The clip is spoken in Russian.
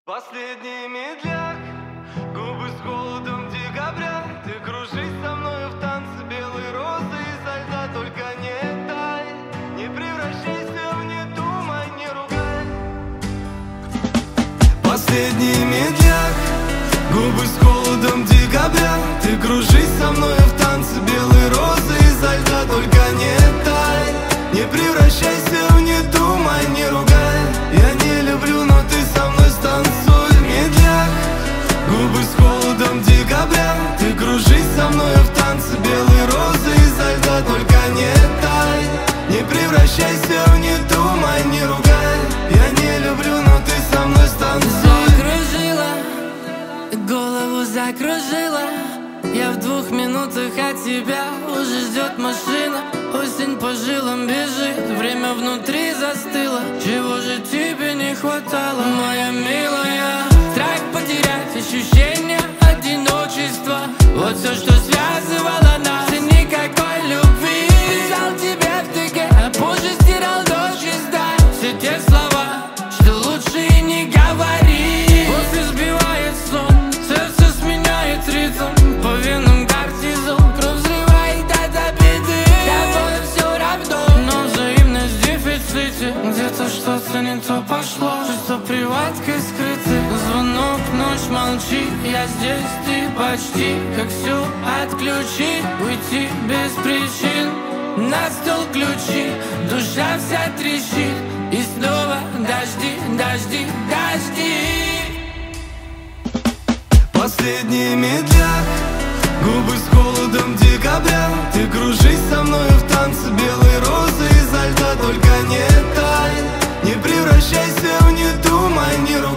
Последний медляк, губы с холодом декабря. Ты кружись со мною в танце белой розы изо льда. Только не тай, не превращайся в не думай, не ругай. Последний медляк, губы с холодом декабря. Ты кружись со мною в танце белой розы изо льда. Только не тай, не превращайся в не думай, не ругай. Я не люблю, но ты со мной станцуй, медляк. Губы с холодом декабря. Ты кружись со мною в танце белой розы изо льда. Только не тай, не превращайся в не думай, не ругай. Я не люблю, но ты со мной станцуй. Закружила, голову закружила. Я в 2 минутах от тебя, уже ждет машина. Осень по жилам бежит, время внутри застыло. Чего же тебе не хватало, моя милая? Страх потерять, ощущение одиночества. Вот все, что связывало нас, и никакой любви. Писал тебе в ТГ, а позже стирал до чиста. Все те слова, что лучше и не говори. После сбивает сон, сердце сменяет ритм. По венам кортизол, кровь взрывает от обиды. Тобой все равно, но взаимность в дефиците. Где-то что-то не то пошло, чувство приваткой скрыты. Звонок, ночь, молчи, я здесь, ты почти. Как все отключить, уйти без причин. На стол ключи, душа вся трещит. И снова дожди, дожди, дожди. Последний медляк, губы с холодом декабря. Ты кружись со мною в танце белой розы изо льда. Только не тай, не превращайся в не думай, не ругай.